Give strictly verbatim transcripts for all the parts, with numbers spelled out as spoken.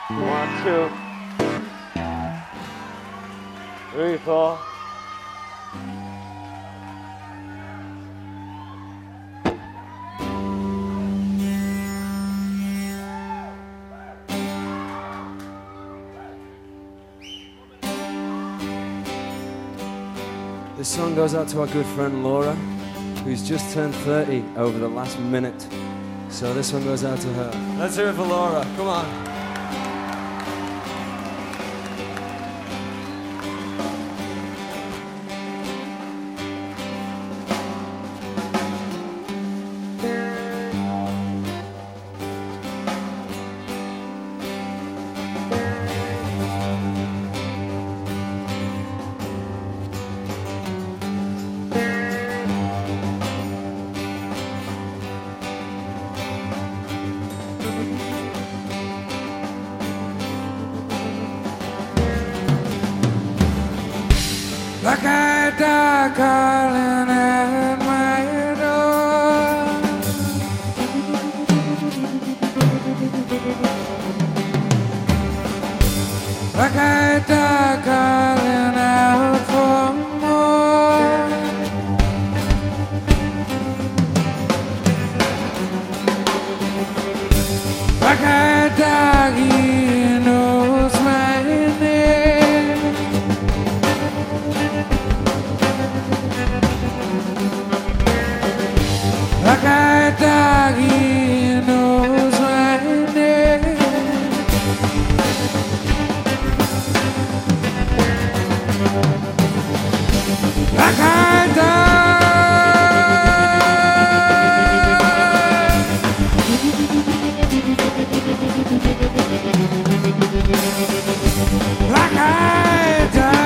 One, two, three, four. This song goes out to our good friend Laura, who's just turned thirty over the last minute. So this one goes out to her. Let's hear it for Laura, come on. Like a dog calling at my door, like a dog calling out for more, like a dog he knows my name. Like a dog, he knows my name. Like a dog, like a dog.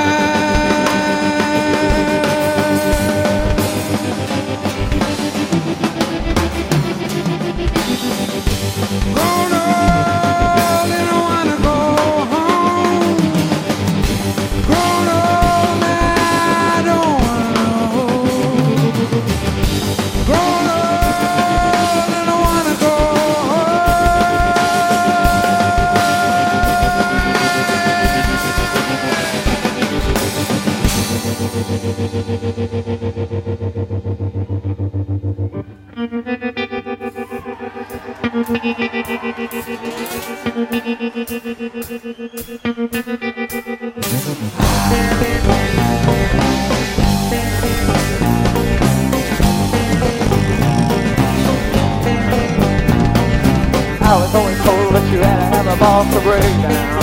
I was always told that you had to have a boss to break down.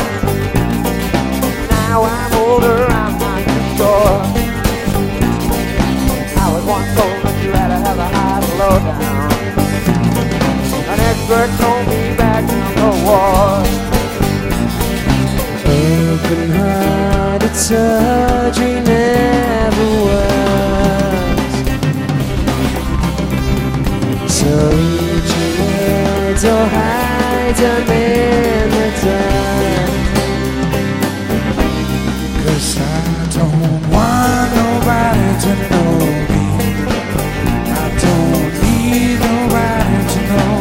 Now I'm older, I'm not too sure. I was once told that you had to have a high and low down. An expert told me back in the war. Open-hearted surgery never works. Surgery or hide them in the dark. 'Cause I don't want nobody to know me. I don't need nobody to know.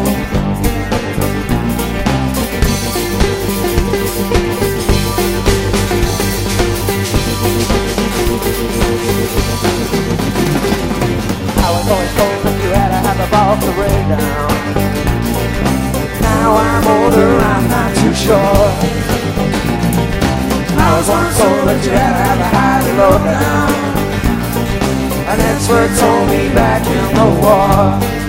I was always told that you had to have a boss to break down. Now I'm older, I'm not too sure. I was once told that you had to have a high and low down. An expert told me back in the war.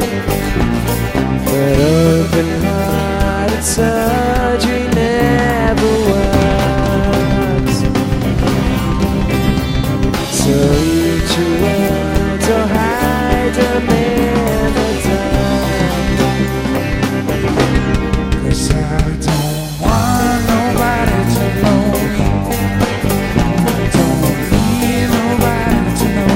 But open-hearted surgery never works. So you try to hide them in the dark. 'Cause I don't want nobody to know me. I don't need nobody to know.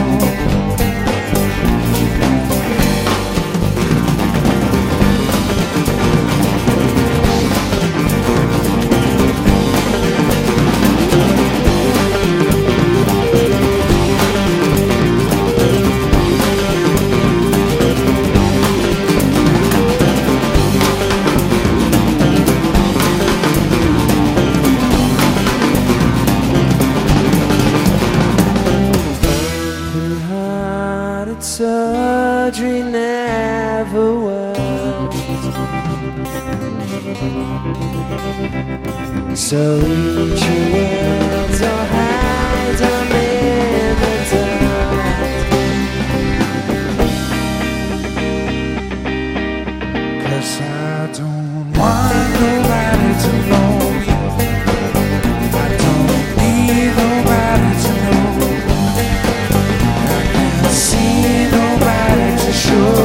So reach your words or hide them in the dirt. 'Cause I don't want nobody to know me. I don't need nobody to know. I can't see nobody to show.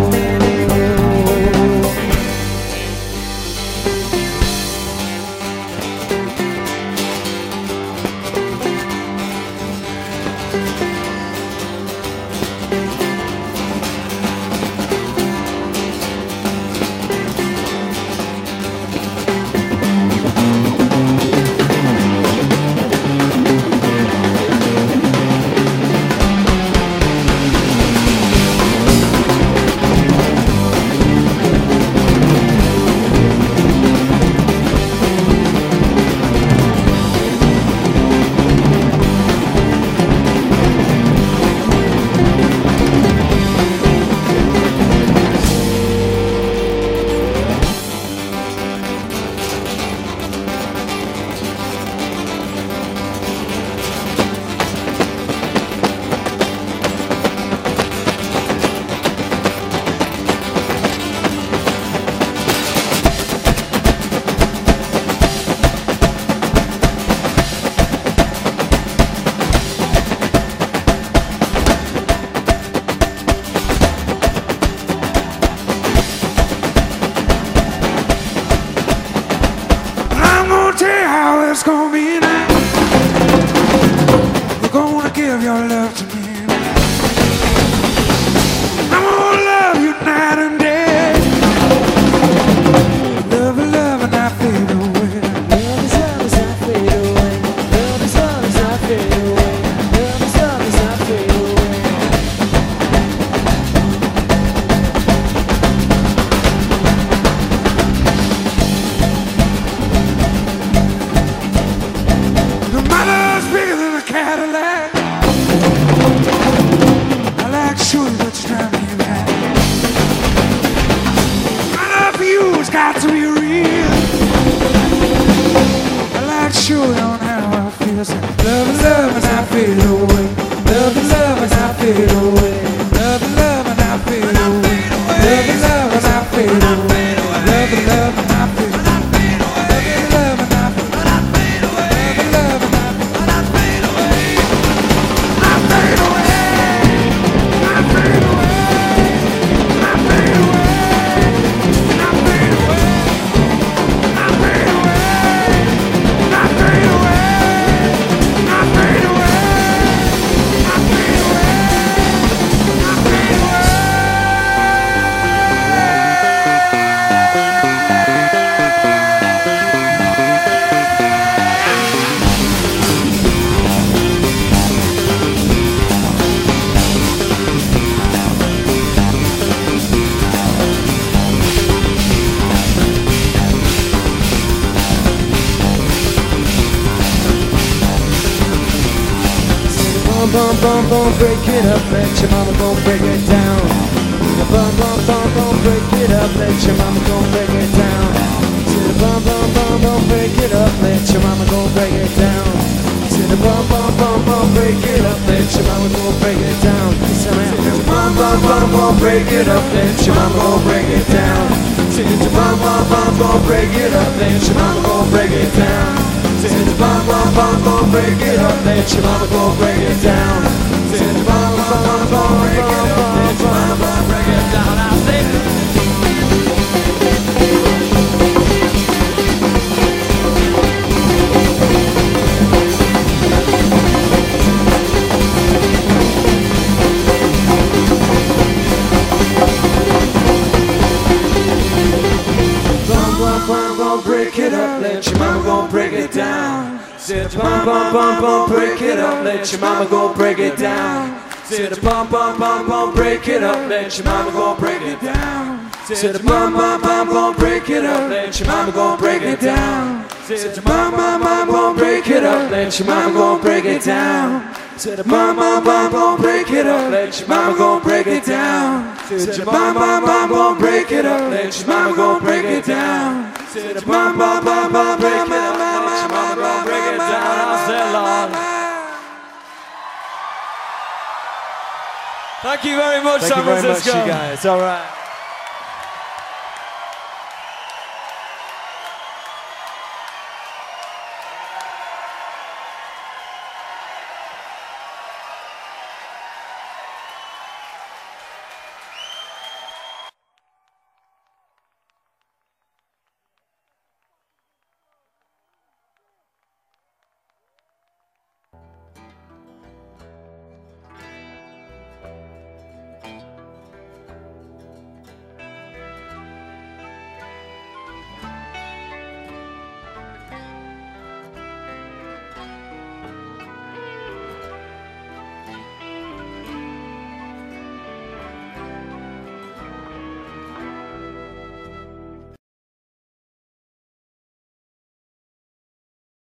It's gonna be now. You're gonna give your love to me. I'm gonna love you night and day. Love is love and I fade away. Love is love as I fade away. Love is love as I fade away. Love is love as I fade away. Cadillac. I like show you what you're driving you at. My love for you has got to be real. I like show you on how I feel. So love is love and I fade away. Love is love and I fade away. Love is love and I fade away. Love is love and I fade away. Love is love and I fade away. Bum bum bum, break it up, let your mama go break it down. Bum bum bum bum, break it up, let your mama go break it down. Bum bum bum bum, break it up, let your mama go break it down. Bum bum bum bum, break it up, let your mama go break it down. Bum bum bum bum, break it up, let your mama go break it down. Bum bum bum bum, break it up, let your mama go break it down. Bum bum bum bum, break it up, let your mama go break it down. Bum bum bum bum, break it up, let your mama go break it down. I say. Break it up, let your mama go break it down. Said bum bum bum bum, break it up, let your mama go break it down. Said bum bum bum bum, break it up, let your mama go break it down. Said bum bum bum bum, break it up, let your mama go break it down. Said bum bum bum bum, break it up, let your mama go break it down. Said bum bum bum bum, break it up, let your mama go break it down. Said bum bum bum bum, break it up, let your mama go break it down. Said a bum bum bum bum break it up, let your mama gon' break it down. I said, Lord. Thank you very much, Thank San you very much, Francisco. you guys. All right.